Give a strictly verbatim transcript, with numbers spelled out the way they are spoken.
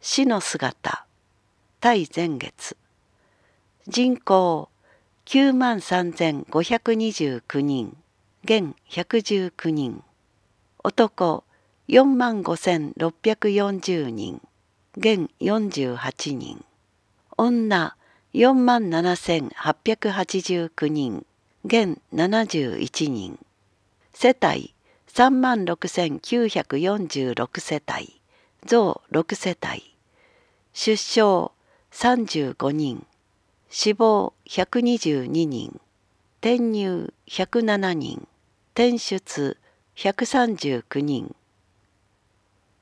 死の姿対前月人口きゅうまんさんぜんごひゃくにじゅうきゅうにん現ひゃくじゅうきゅうにん男よんまんごせんろっぴゃくよんじゅうにん現よんじゅうはちにん女よんまんななせんはっぴゃくはちじゅうきゅうにん現ななじゅういちにん世帯さんまんろくせんきゅうひゃくよんじゅうろく世帯増ろく世帯出生さんじゅうごにん死亡ひゃくにじゅうににん転入ひゃくななにん転出ひゃくさんじゅうきゅうにん